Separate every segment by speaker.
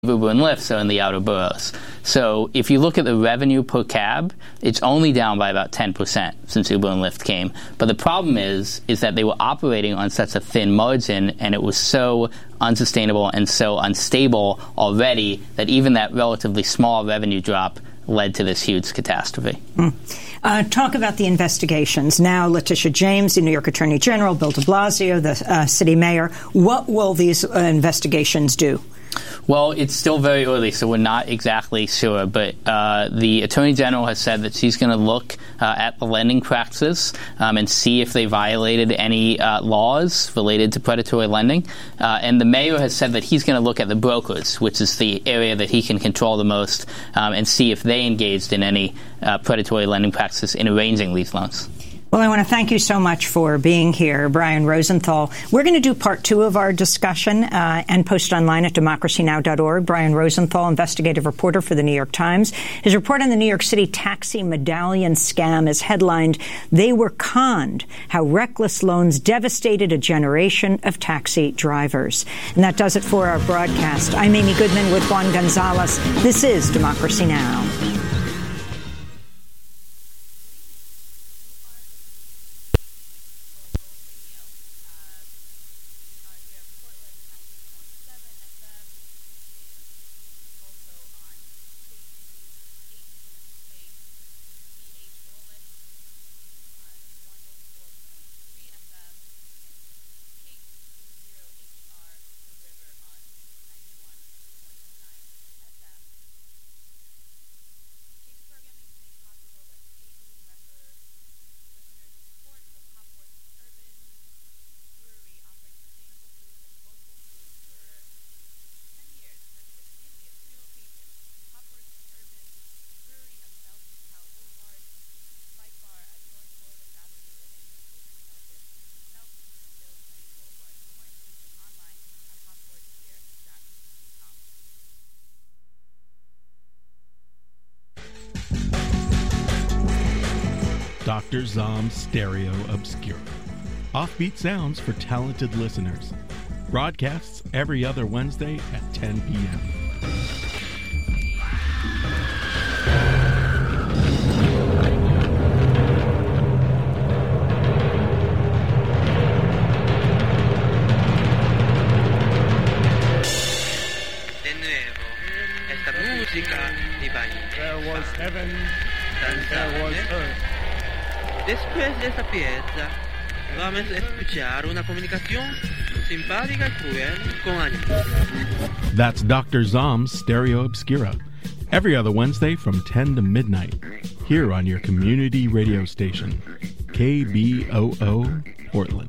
Speaker 1: Uber and Lyft are in the outer boroughs. So if you look at the revenue per cab, it's only down by about 10% since Uber and Lyft came. But the problem is that they were operating on such a thin margin, and it was so unsustainable and so unstable already that even that relatively small revenue drop led to this huge catastrophe.
Speaker 2: Talk about the investigations. Now, Letitia James, the New York Attorney General, Bill de Blasio, the city mayor. What will these investigations do?
Speaker 1: Well, it's still very early, so we're not exactly sure. But the Attorney General has said that she's going to look at the lending practices and see if they violated any laws related to predatory lending. And the mayor has said that he's going to look at the brokers, which is the area that he can control the most, and see if they engaged in any predatory lending practices in arranging these loans.
Speaker 2: Well, I want to thank you so much for being here, Brian Rosenthal. We're going to do part 2 of our discussion and post online at democracynow.org. Brian Rosenthal, investigative reporter for the New York Times. His report on the New York City taxi medallion scam is headlined, "They Were Conned, How Reckless Loans Devastated a Generation of Taxi Drivers." And that does it for our broadcast. I'm Amy Goodman with Juan Gonzalez. This is Democracy Now!
Speaker 3: Dr. Zom's Stereo Obscura. Offbeat sounds for talented listeners. Broadcasts every other Wednesday at 10 p.m.
Speaker 4: There was heaven and there was earth. Después de esta pieza, vamos a escuchar una comunicación simpática y cruel con ánimo.
Speaker 3: That's Dr. Zom's Stereo Obscura. Every other Wednesday from 10 to midnight. Here on your community radio station. KBOO Portland.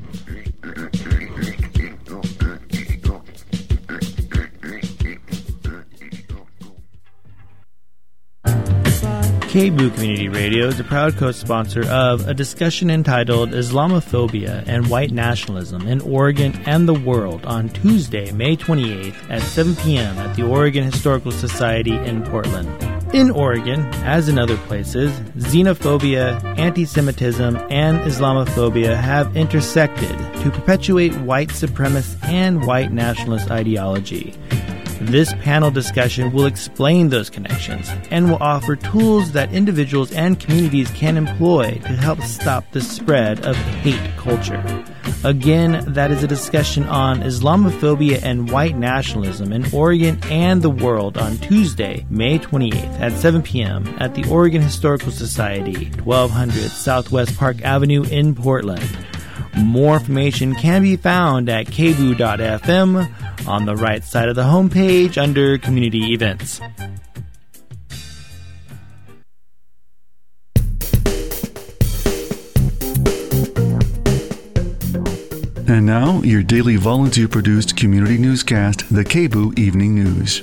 Speaker 5: KBOO Community Radio is a proud co-sponsor of a discussion entitled Islamophobia and White Nationalism in Oregon and the World on Tuesday, May 28th at 7 p.m. at the Oregon Historical Society in Portland. In Oregon, as in other places, xenophobia, anti-Semitism, and Islamophobia have intersected to perpetuate white supremacist and white nationalist ideology. This panel discussion will explain those connections and will offer tools that individuals and communities can employ to help stop the spread of hate culture. Again, that is a discussion on Islamophobia and white nationalism in Oregon and the world on Tuesday, May 28th at 7 p.m. at the Oregon Historical Society, 1200 Southwest Park Avenue in Portland. More information can be found at kboo.fm on the right side of the homepage under Community Events.
Speaker 6: And now, your daily volunteer-produced community newscast, the KBOO Evening News.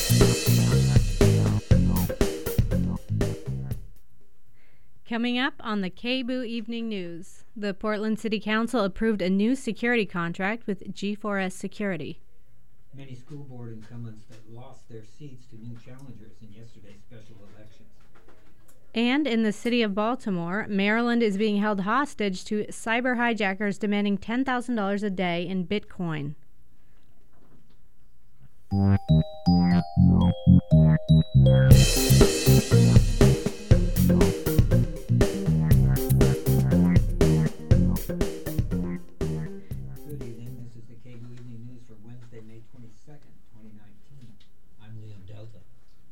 Speaker 7: Coming up on the KBOO Evening News, the Portland City Council approved a new security contract with G4S Security.
Speaker 8: Many school board incumbents that lost their seats to new challengers in yesterday's special elections.
Speaker 7: And in the city of Baltimore, Maryland is being held hostage to cyber hijackers demanding $10,000 a day in Bitcoin.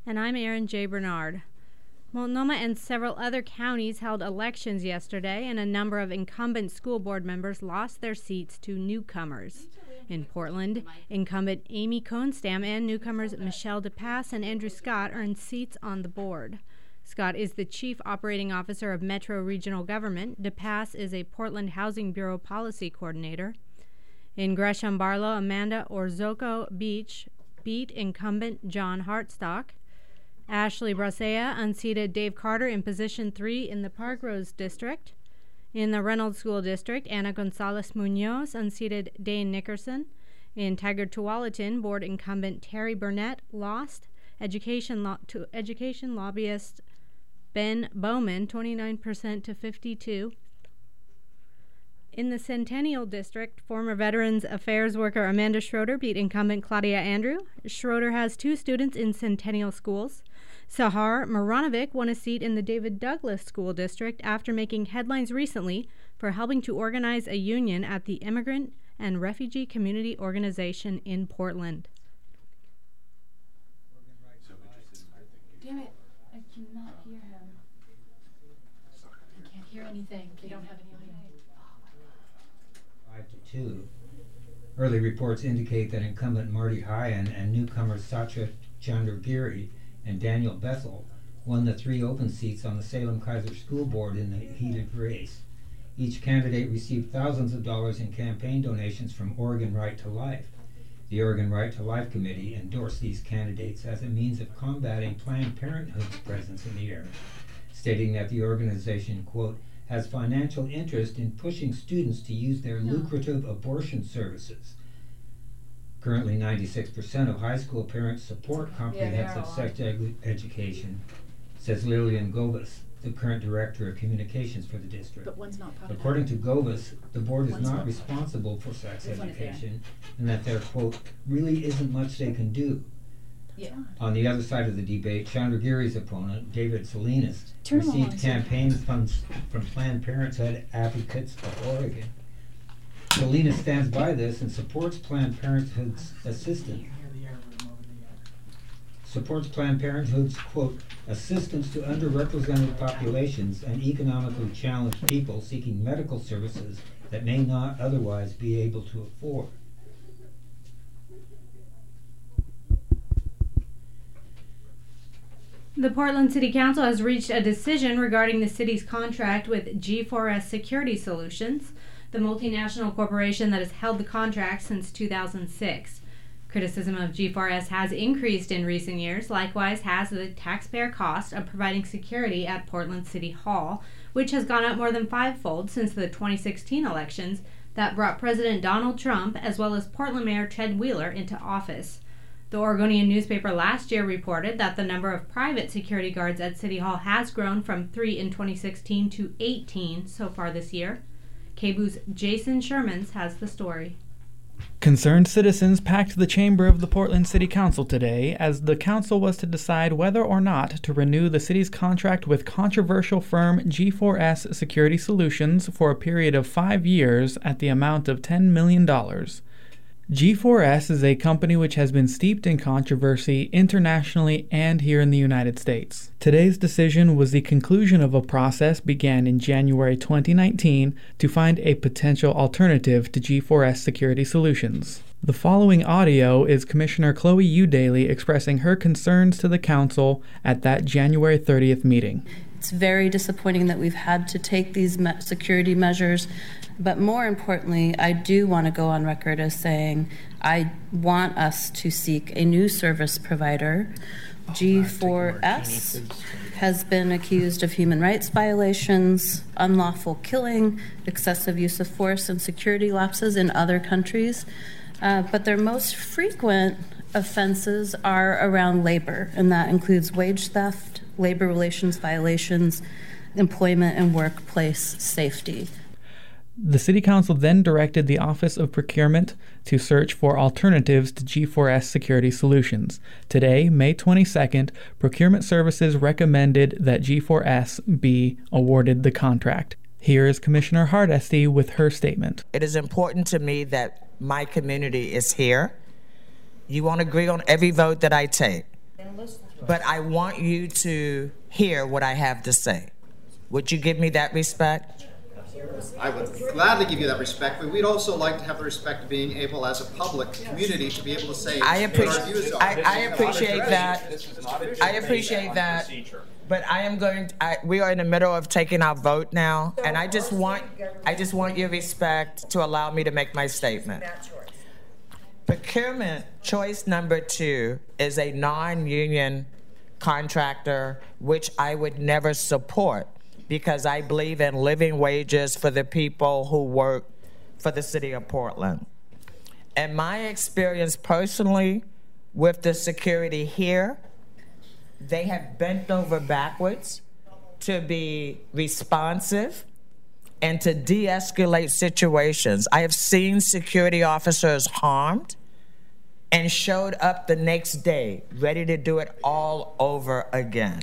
Speaker 7: And I'm Erin J. Bernard. Multnomah and several other counties held elections yesterday, and a number of incumbent school board members lost their seats to newcomers. In Portland, incumbent Amy Kohnstam and newcomers Michelle DePass and Andrew Scott earned seats on the board. Scott is the Chief Operating Officer of Metro Regional Government. DePass is a Portland Housing Bureau Policy Coordinator. In Gresham Barlow, Amanda Orzoko Beach beat incumbent John Hartstock. Ashley Brasea unseated Dave Carter in position 3 in the Park Rose District. In the Reynolds School District, Anna Gonzalez Munoz unseated Dane Nickerson. In Tigard Tualatin, board incumbent Terry Burnett lost education lobbyist Ben Bowman 29% to 52%. In the Centennial District, former Veterans Affairs worker Amanda Schroeder beat incumbent Claudia Andrew. Schroeder has 2 students in Centennial schools. Sahar Maranovic won a seat in the David Douglas School District after making headlines recently for helping to organize a union at the Immigrant and Refugee Community Organization in Portland.
Speaker 9: Damn it, I cannot hear him. I can't hear anything. They don't have any audio.
Speaker 8: 5-2. Early reports indicate that incumbent Marty Hyan and newcomers Satya Chandragiri and Daniel Bethel won the 3 open seats on the Salem-Keizer School Board in the heated race. Each candidate received thousands of dollars in campaign donations from Oregon Right to Life. The Oregon Right to Life Committee endorsed these candidates as a means of combating Planned Parenthood's presence in the area, stating that the organization, quote, has financial interest in pushing students to use their lucrative abortion services. Currently, 96% of high school parents support comprehensive sex education, says Lillian Govas, the current director of communications for the district.
Speaker 9: But one's not
Speaker 8: According to Govas, the board is not responsible for sex education, and that there, quote, really isn't much they can do.
Speaker 9: Yeah.
Speaker 8: On the other side of the debate, Chandragiri's opponent, David Salinas, received campaign funds from Planned Parenthood Advocates of Oregon. Salinas stands by this and supports Planned Parenthood's quote, assistance to underrepresented populations and economically challenged people seeking medical services that may not otherwise be able to afford.
Speaker 7: The Portland City Council has reached a decision regarding the city's contract with G4S Security Solutions, the multinational corporation that has held the contract since 2006. Criticism of G4S has increased in recent years, likewise has the taxpayer cost of providing security at Portland City Hall, which has gone up more than 5-fold since the 2016 elections that brought President Donald Trump as well as Portland Mayor Ted Wheeler into office. The Oregonian newspaper last year reported that the number of private security guards at City Hall has grown from 3 in 2016 to 18 so far this year. KBOO's Jason Shermans has the story.
Speaker 5: Concerned citizens packed the chamber of the Portland City Council today as the council was to decide whether or not to renew the city's contract with controversial firm G4S Security Solutions for a period of 5 years at the amount of $10 million. G4S is a company which has been steeped in controversy internationally and here in the United States. Today's decision was the conclusion of a process began in January 2019 to find a potential alternative to G4S Security Solutions. The following audio is Commissioner Chloe Eudaly expressing her concerns to the council at that January 30th meeting.
Speaker 10: It's very disappointing that we've had to take these security measures. But more importantly, I do want to go on record as saying I want us to seek a new service provider. G4S has been accused of human rights violations, unlawful killing, excessive use of force, and security lapses in other countries. But their most frequent offenses are around labor, and that includes wage theft, labor relations violations, employment and workplace safety.
Speaker 5: The City Council then directed the Office of Procurement to search for alternatives to G4S Security Solutions. Today, May 22nd, Procurement Services recommended that G4S be awarded the contract. Here is Commissioner Hardesty with her statement.
Speaker 11: It is important to me that my community is here. You won't agree on every vote that I take. but I want you to hear what I have to say. Would you give me that respect?
Speaker 12: I would gladly give you that respect, but we'd also like to have the respect of being able, as a public community, to be able to say what our views are.
Speaker 11: I appreciate that. I appreciate that. But we are in the middle of taking our vote now, and I just want your respect to allow me to make my statement. Procurement choice number 2 is a non-union contractor, which I would never support, because I believe in living wages for the people who work for the city of Portland. And my experience personally with the security here, they have bent over backwards to be responsive and to de-escalate situations. I have seen security officers harmed and showed up the next day ready to do it all over again.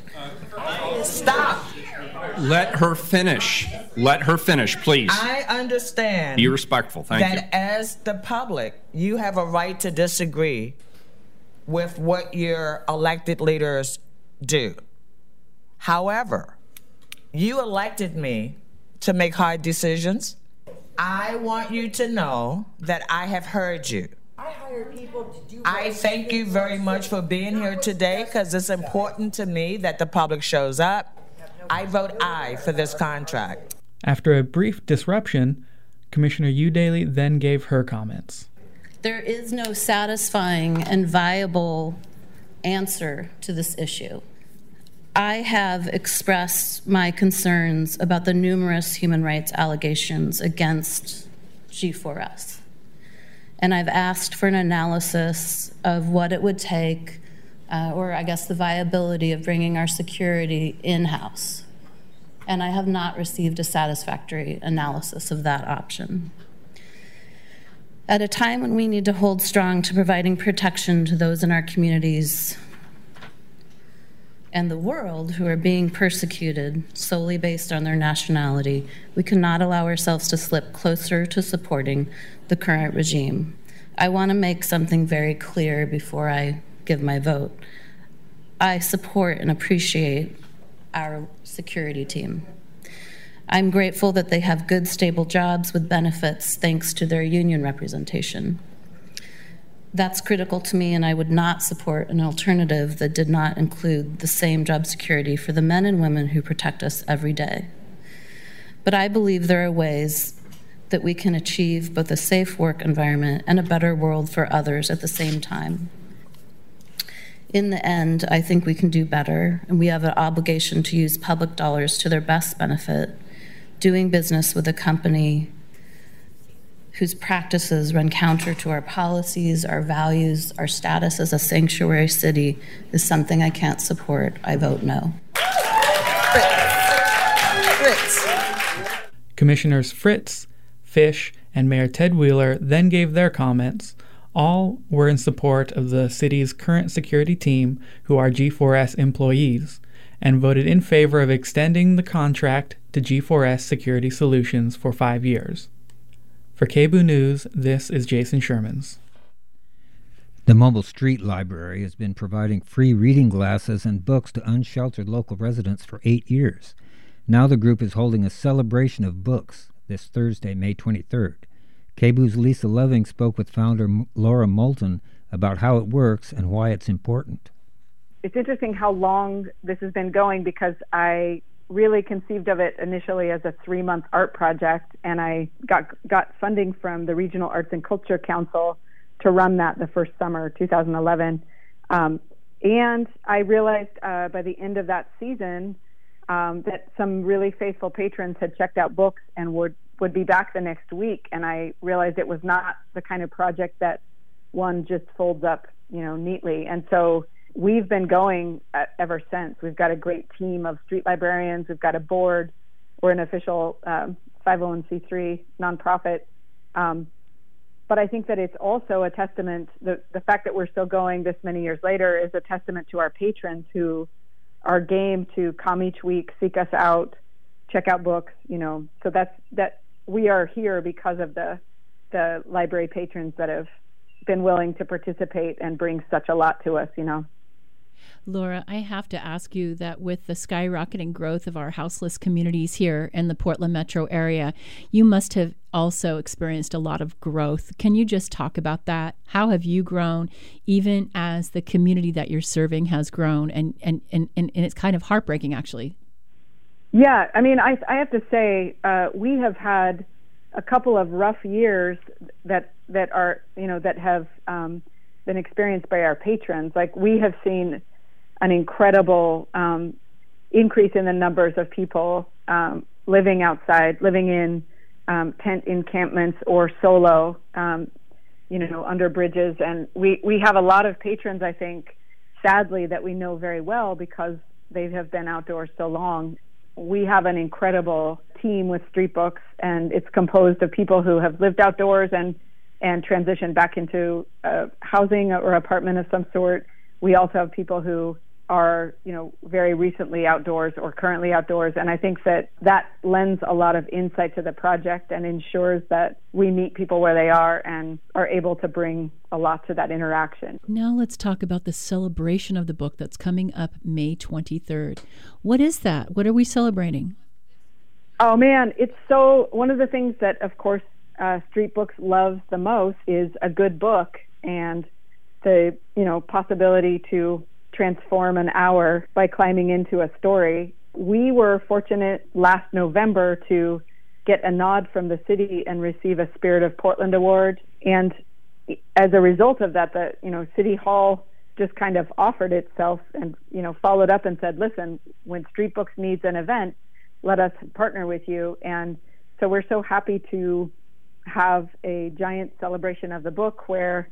Speaker 11: Stop.
Speaker 13: Let her finish. Let her finish, please.
Speaker 11: I understand.
Speaker 13: Be respectful. Thank you.
Speaker 11: That as the public, you have a right to disagree with what your elected leaders do. However, you elected me to make hard decisions. I want you to know that I have heard you. I thank you very much for being here today, because it's important to me that the public shows up. I vote aye for this contract.
Speaker 14: After a brief disruption, Commissioner Eudaly then gave her comments.
Speaker 10: There is no satisfying and viable answer to this issue. I have expressed my concerns about the numerous human rights allegations against G4S. And I've asked for an analysis of what it would take, or I guess the viability of bringing our security in-house. And I have not received a satisfactory analysis of that option. At a time when we need to hold strong to providing protection to those in our communities and the world who are being persecuted solely based on their nationality, we cannot allow ourselves to slip closer to supporting the current regime. I want to make something very clear before I give my vote. I support and appreciate our security team. I'm grateful that they have good, stable jobs with benefits thanks to their union representation. That's critical to me, and I would not support an alternative that did not include the same job security for the men and women who protect us every day. But I believe there are ways that we can achieve both a safe work environment and a better world for others at the same time. In the end, I think we can do better, and we have an obligation to use public dollars to their best benefit. Doing business with a company whose practices run counter to our policies, our values, our status as a sanctuary city is something I can't support. I vote no.
Speaker 11: Fritz.
Speaker 14: Commissioners Fritz, Fish, and Mayor Ted Wheeler then gave their comments. All were in support of the city's current security team, who are G4S employees, and voted in favor of extending the contract to G4S Security Solutions for 5 years. For KBOO News, this is Jason Shermans.
Speaker 15: The Mobile Street Library has been providing free reading glasses and books to unsheltered local residents for 8 years. Now the group is holding a celebration of books this Thursday, May 23rd. KBOO's Lisa Loving spoke with founder Laura Moulton about how it works and why it's important.
Speaker 16: It's interesting how long this has been going, because I really conceived of it initially as a 3-month art project, and I got funding from the Regional Arts and Culture Council to run that the first summer, 2011. And I realized by the end of that season that some really faithful patrons had checked out books and would be back the next week. And I realized it was not the kind of project that one just folds up, neatly. And so we've been going ever since. We've got a great team of street librarians. We've got a board. We're an official 501c3 nonprofit. But I think that it's also a testament, the fact that we're still going this many years later is a testament to our patrons who are game to come each week, seek us out, check out books, So that we are here because of the library patrons that have been willing to participate and bring such a lot to us,
Speaker 17: Laura, I have to ask you that with the skyrocketing growth of our houseless communities here in the Portland metro area, you must have also experienced a lot of growth. Can you just talk about that? How have you grown, even as the community that you're serving has grown? And it's kind of heartbreaking, actually.
Speaker 16: Yeah, I mean, I have to say, we have had a couple of rough years that are, that have been experienced by our patrons. Like, we have seen an incredible increase in the numbers of people living outside, living in tent encampments or solo, under bridges. And we have a lot of patrons, I think, sadly, that we know very well because they have been outdoors so long. We have an incredible team with Street Books, and it's composed of people who have lived outdoors and transitioned back into housing or apartment of some sort. We also have people who are, very recently outdoors or currently outdoors. And I think that lends a lot of insight to the project and ensures that we meet people where they are and are able to bring a lot to that interaction.
Speaker 17: Now let's talk about the celebration of the book that's coming up May 23rd. What is that? What are we celebrating?
Speaker 16: Oh, man, it's one of the things that, of course, Street Books loves the most is a good book and the, possibility to transform an hour by climbing into a story. We were fortunate last November to get a nod from the city and receive a Spirit of Portland Award. And as a result of that, the City Hall just kind of offered itself and followed up and said, listen, when Street Books needs an event, let us partner with you. And so we're so happy to have a giant celebration of the book where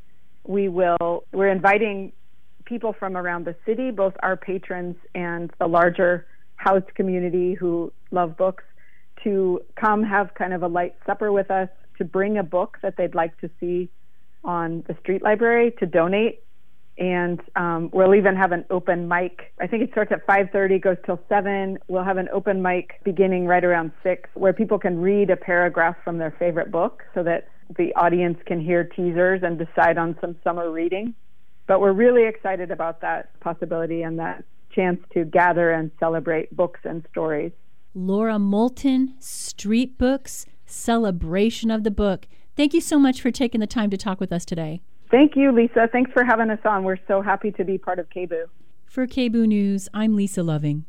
Speaker 16: we're inviting people from around the city, both our patrons and the larger housed community who love books, to come have kind of a light supper with us, to bring a book that they'd like to see on the street library, to donate. And we'll even have an open mic. I think it starts at 5:30, goes till 7. We'll have an open mic beginning right around 6, where people can read a paragraph from their favorite book so that the audience can hear teasers and decide on some summer reading. But we're really excited about that possibility and that chance to gather and celebrate books and stories.
Speaker 17: Laura Moulton, Street Books, celebration of the book. Thank you so much for taking the time to talk with us today.
Speaker 16: Thank you, Lisa. Thanks for having us on. We're so happy to be part of KBOO.
Speaker 17: For KBOO News, I'm Lisa Loving.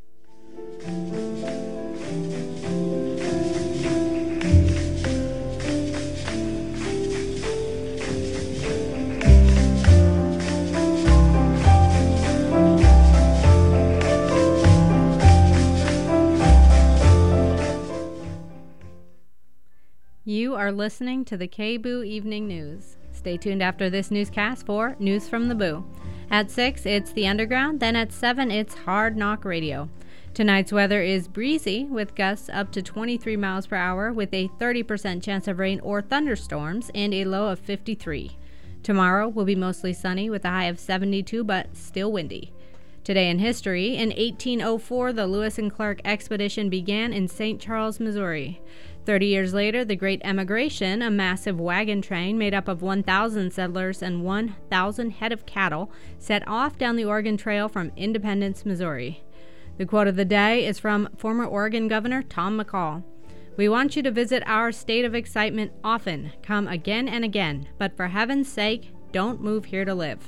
Speaker 7: You are listening to the KBOO Evening News. Stay tuned after this newscast for News from the Boo. At 6, it's The Underground. Then at 7, it's Hard Knock Radio. Tonight's weather is breezy with gusts up to 23 miles per hour with a 30% chance of rain or thunderstorms and a low of 53. Tomorrow will be mostly sunny with a high of 72 but still windy. Today in history, in 1804, the Lewis and Clark expedition began in St. Charles, Missouri. 30 years later, the Great Emigration, a massive wagon train made up of 1,000 settlers and 1,000 head of cattle, set off down the Oregon Trail from Independence, Missouri. The quote of the day is from former Oregon Governor Tom McCall. "We want you to visit our state of excitement often. Come again and again. But for heaven's sake, don't move here to live."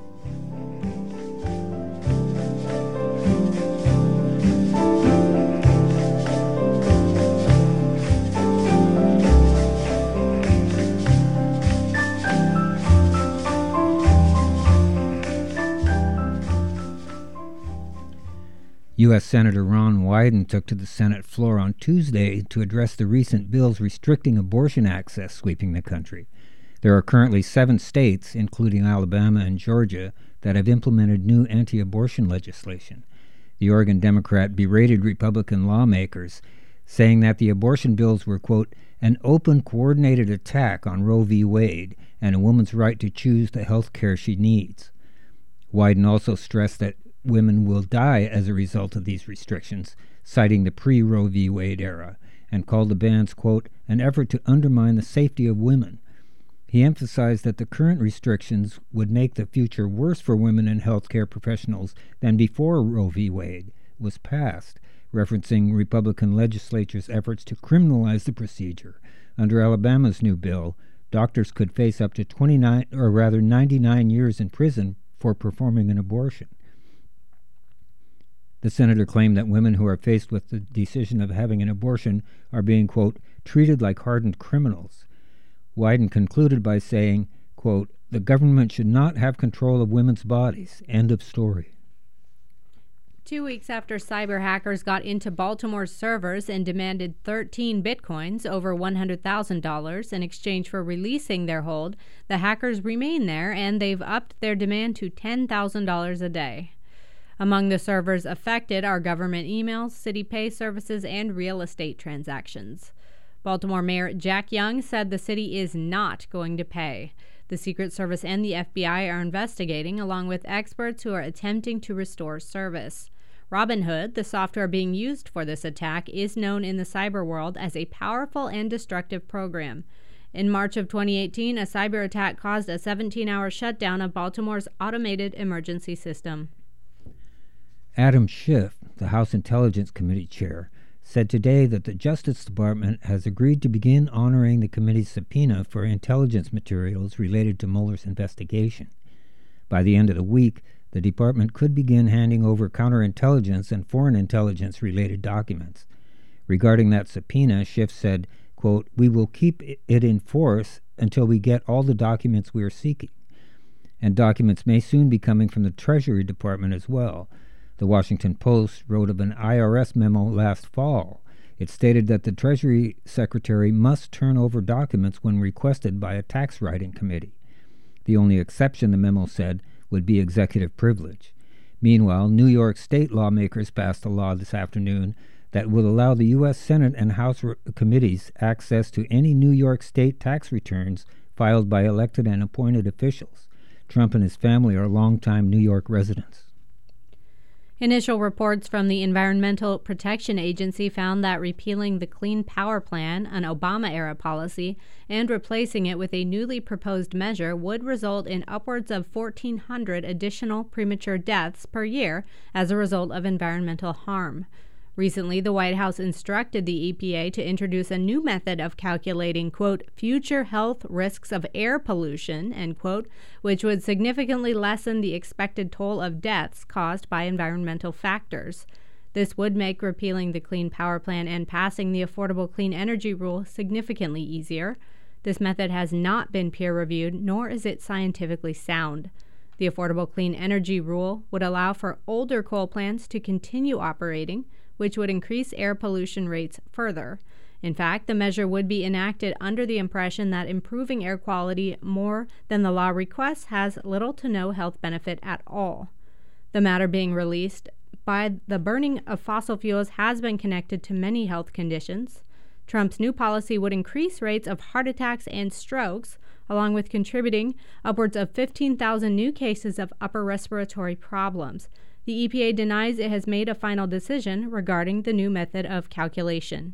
Speaker 15: U.S. Senator Ron Wyden took to the Senate floor on Tuesday to address the recent bills restricting abortion access sweeping the country. There are currently 7 states, including Alabama and Georgia, that have implemented new anti-abortion legislation. The Oregon Democrat berated Republican lawmakers, saying that the abortion bills were, quote, an open, coordinated attack on Roe v. Wade and a woman's right to choose the health care she needs. Wyden also stressed that women will die as a result of these restrictions, citing the pre-Roe v. Wade era, and called the bans, quote, an effort to undermine the safety of women. He emphasized that the current restrictions would make the future worse for women and healthcare professionals than before Roe v. Wade was passed, referencing Republican legislature's efforts to criminalize the procedure. Under Alabama's new bill, doctors could face up to 99 years in prison for performing an abortion. The senator claimed that women who are faced with the decision of having an abortion are being, quote, treated like hardened criminals. Wyden concluded by saying, quote, the government should not have control of women's bodies. End of story.
Speaker 7: 2 weeks after cyber hackers got into Baltimore's servers and demanded 13 bitcoins, over $100,000, in exchange for releasing their hold, the hackers remain there, and they've upped their demand to $10,000 a day. Among the servers affected are government emails, city pay services, and real estate transactions. Baltimore Mayor Jack Young said the city is not going to pay. The Secret Service and the FBI are investigating, along with experts who are attempting to restore service. Robinhood, the software being used for this attack, is known in the cyber world as a powerful and destructive program. In March of 2018, a cyber attack caused a 17-hour shutdown of Baltimore's automated emergency system.
Speaker 15: Adam Schiff, the House Intelligence Committee chair, said today that the Justice Department has agreed to begin honoring the committee's subpoena for intelligence materials related to Mueller's investigation. By the end of the week, the department could begin handing over counterintelligence and foreign intelligence-related documents. Regarding that subpoena, Schiff said, quote, we will keep it in force until we get all the documents we are seeking. And documents may soon be coming from the Treasury Department as well. The Washington Post wrote of an IRS memo last fall. It stated that the Treasury Secretary must turn over documents when requested by a tax writing committee. The only exception, the memo said, would be executive privilege. Meanwhile, New York state lawmakers passed a law this afternoon that would allow the U.S. Senate and House committees access to any New York state tax returns filed by elected and appointed officials. Trump and his family are longtime New York residents.
Speaker 7: Initial reports from the Environmental Protection Agency found that repealing the Clean Power Plan, an Obama-era policy, and replacing it with a newly proposed measure would result in upwards of 1,400 additional premature deaths per year as a result of environmental harm. Recently, the White House instructed the EPA to introduce a new method of calculating, quote, future health risks of air pollution, end quote, which would significantly lessen the expected toll of deaths caused by environmental factors. This would make repealing the Clean Power Plan and passing the Affordable Clean Energy Rule significantly easier. This method has not been peer-reviewed, nor is it scientifically sound. The Affordable Clean Energy Rule would allow for older coal plants to continue operating, which would increase air pollution rates further. In fact, the measure would be enacted under the impression that improving air quality more than the law requests has little to no health benefit at all. The matter being released by the burning of fossil fuels has been connected to many health conditions. Trump's new policy would increase rates of heart attacks and strokes, along with contributing upwards of 15,000 new cases of upper respiratory problems. The EPA denies it has made a final decision regarding the new method of calculation.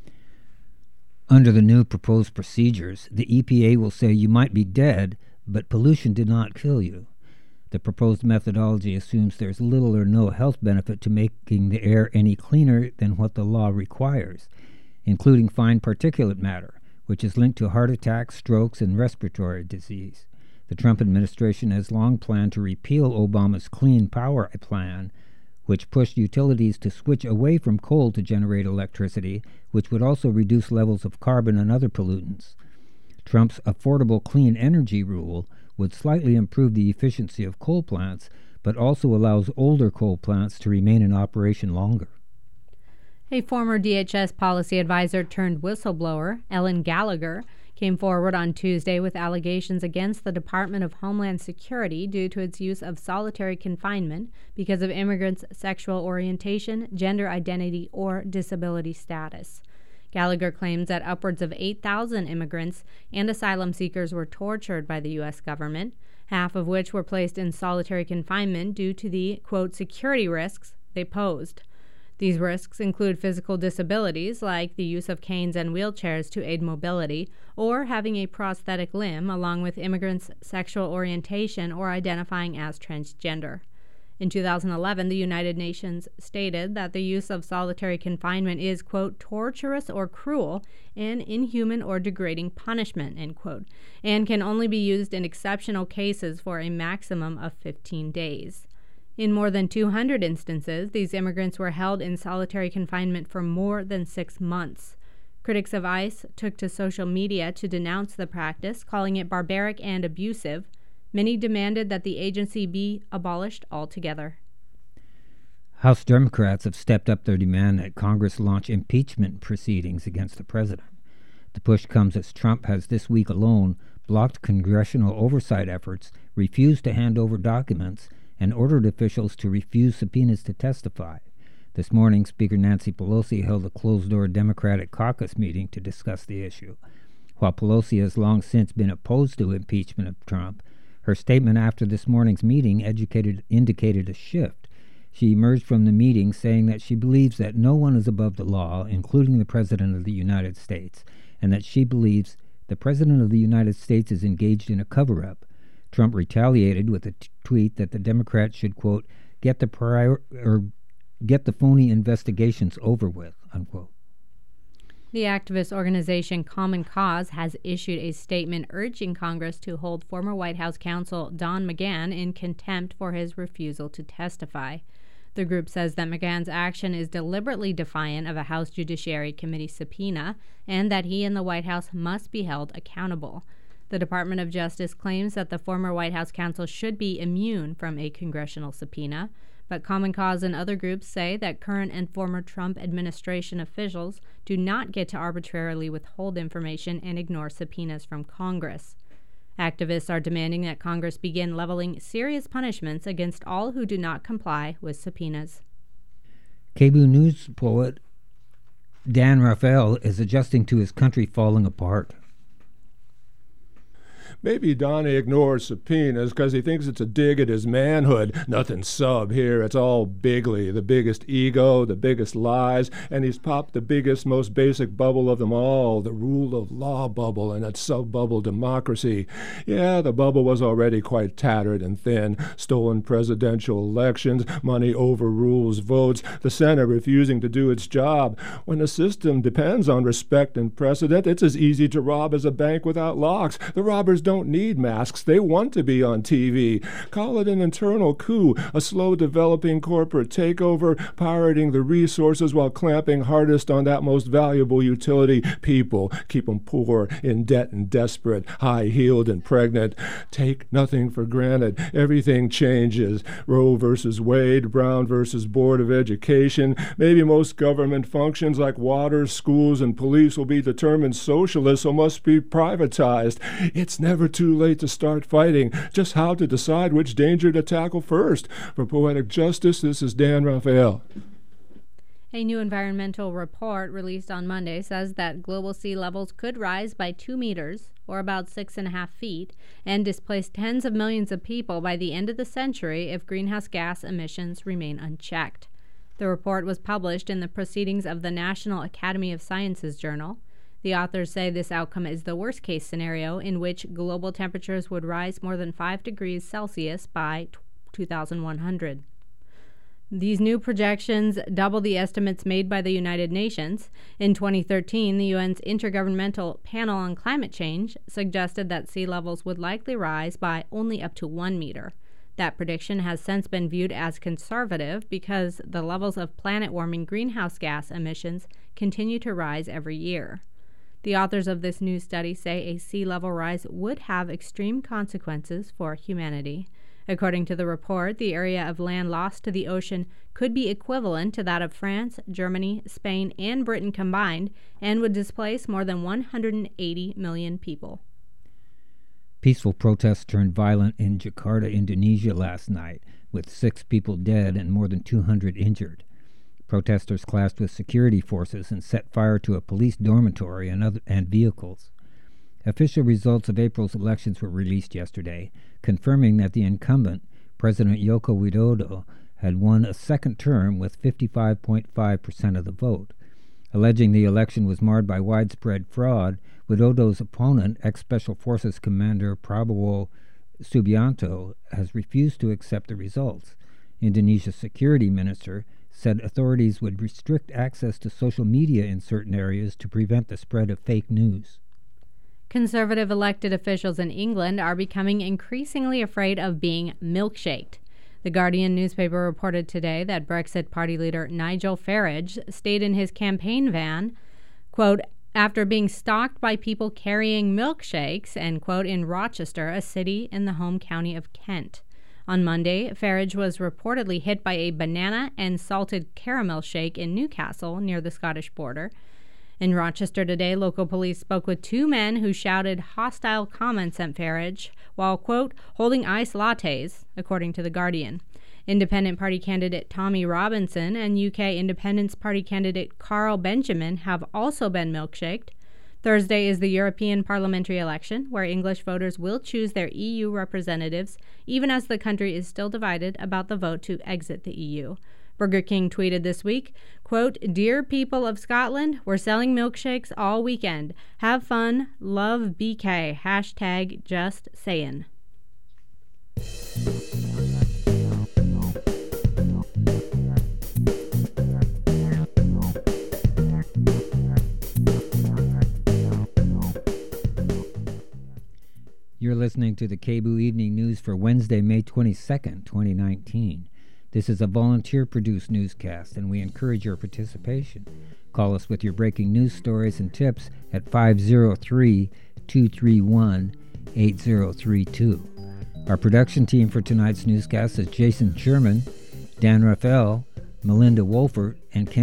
Speaker 15: Under the new proposed procedures, the EPA will say you might be dead, but pollution did not kill you. The proposed methodology assumes there's little or no health benefit to making the air any cleaner than what the law requires, including fine particulate matter, which is linked to heart attacks, strokes, and respiratory disease. The Trump administration has long planned to repeal Obama's Clean Power Plan, which pushed utilities to switch away from coal to generate electricity, which would also reduce levels of carbon and other pollutants. Trump's Affordable Clean Energy Rule would slightly improve the efficiency of coal plants, but also allows older coal plants to remain in operation longer.
Speaker 7: A former DHS policy advisor turned whistleblower, Ellen Gallagher, came forward on Tuesday with allegations against the Department of Homeland Security due to its use of solitary confinement because of immigrants' sexual orientation, gender identity, or disability status. Gallagher claims that upwards of 8,000 immigrants and asylum seekers were tortured by the U.S. government, half of which were placed in solitary confinement due to the, quote, security risks they posed. These risks include physical disabilities, like the use of canes and wheelchairs to aid mobility, or having a prosthetic limb, along with immigrants' sexual orientation or identifying as transgender. In 2011, the United Nations stated that the use of solitary confinement is, quote, torturous or cruel and inhuman or degrading punishment, end quote, and can only be used in exceptional cases for a maximum of 15 days. In more than 200 instances, these immigrants were held in solitary confinement for more than 6 months. Critics of ICE took to social media to denounce the practice, calling it barbaric and abusive. Many demanded that the agency be abolished altogether.
Speaker 15: House Democrats have stepped up their demand that Congress launch impeachment proceedings against the president. The push comes as Trump has this week alone blocked congressional oversight efforts, refused to hand over documents, and ordered officials to refuse subpoenas to testify. This morning, Speaker Nancy Pelosi held a closed-door Democratic caucus meeting to discuss the issue. While Pelosi has long since been opposed to impeachment of Trump, her statement after this morning's meeting indicated a shift. She emerged from the meeting saying that she believes that no one is above the law, including the President of the United States, and that she believes the President of the United States is engaged in a cover-up. Trump retaliated with a tweet that the Democrats should, quote, get the phony investigations over with, unquote.
Speaker 7: The activist organization Common Cause has issued a statement urging Congress to hold former White House counsel Don McGahn in contempt for his refusal to testify. The group says that McGahn's action is deliberately defiant of a House Judiciary Committee subpoena and that he and the White House must be held accountable. The Department of Justice claims that the former White House counsel should be immune from a congressional subpoena, but Common Cause and other groups say that current and former Trump administration officials do not get to arbitrarily withhold information and ignore subpoenas from Congress. Activists are demanding that Congress begin leveling serious punishments against all who do not comply with subpoenas.
Speaker 15: KBOO News poet Dan Rafael is adjusting to his country falling apart.
Speaker 18: Maybe Donnie ignores subpoenas because he thinks it's a dig at his manhood. Nothing sub here. It's all bigly. The biggest ego, the biggest lies, and he's popped the biggest, most basic bubble of them all, the rule of law bubble and its sub-bubble democracy. Yeah, the bubble was already quite tattered and thin. Stolen presidential elections, money overrules votes, the Senate refusing to do its job. When the system depends on respect and precedent, it's as easy to rob as a bank without locks. The robbers don't need masks. They want to be on TV. Call it an internal coup, a slow developing corporate takeover, pirating the resources while clamping hardest on that most valuable utility, people. Keep them poor, in debt and desperate, high-heeled and pregnant. Take nothing for granted. Everything changes. Roe versus Wade, Brown versus Board of Education. Maybe most government functions like water, schools, and police will be determined socialist or must be privatized. It's never too late to start fighting. Just how to decide which danger to tackle first. For Poetic Justice, this is Dan Rafael.
Speaker 7: A new environmental report released on Monday says that global sea levels could rise by 2 meters, or about 6.5 feet, and displace tens of millions of people by the end of the century if greenhouse gas emissions remain unchecked. The report was published in the Proceedings of the National Academy of Sciences journal. The authors say this outcome is the worst-case scenario in which global temperatures would rise more than 5 degrees Celsius by 2100. These new projections double the estimates made by the United Nations. In 2013, the UN's Intergovernmental Panel on Climate Change suggested that sea levels would likely rise by only up to 1 meter. That prediction has since been viewed as conservative because the levels of planet-warming greenhouse gas emissions continue to rise every year. The authors of this new study say a sea level rise would have extreme consequences for humanity. According to the report, the area of land lost to the ocean could be equivalent to that of France, Germany, Spain, and Britain combined, and would displace more than 180 million people.
Speaker 15: Peaceful protests turned violent in Jakarta, Indonesia last night, with 6 people dead and more than 200 injured. Protesters clashed with security forces and set fire to a police dormitory and vehicles. Official results of April's elections were released yesterday, confirming that the incumbent, President Joko Widodo, had won a second term with 55.5% of the vote. Alleging the election was marred by widespread fraud, Widodo's opponent, ex-Special Forces Commander Prabowo Subianto, has refused to accept the results. Indonesia's security minister said authorities would restrict access to social media in certain areas to prevent the spread of fake news.
Speaker 7: Conservative elected officials in England are becoming increasingly afraid of being milkshaked. The Guardian newspaper reported today that Brexit Party leader Nigel Farage stayed in his campaign van, quote, after being stalked by people carrying milkshakes, end quote, in Rochester, a city in the home county of Kent. On Monday, Farage was reportedly hit by a banana and salted caramel shake in Newcastle, near the Scottish border. In Rochester today, local police spoke with two men who shouted hostile comments at Farage while, quote, holding iced lattes, according to The Guardian. Independent Party candidate Tommy Robinson and UK Independence Party candidate Carl Benjamin have also been milkshaked. Thursday is the European parliamentary election, where English voters will choose their EU representatives, even as the country is still divided about the vote to exit the EU. Burger King tweeted this week, quote, Dear people of Scotland, we're selling milkshakes all weekend. Have fun. Love BK. Hashtag just sayin'.
Speaker 15: You're listening to the KBOO Evening News for Wednesday, May 22nd, 2019. This is a volunteer-produced newscast, and we encourage your participation. Call us with your breaking news stories and tips at 503-231-8032. Our production team for tonight's newscast is Jason Sherman, Dan Raphael, Melinda Wolfert, and Ken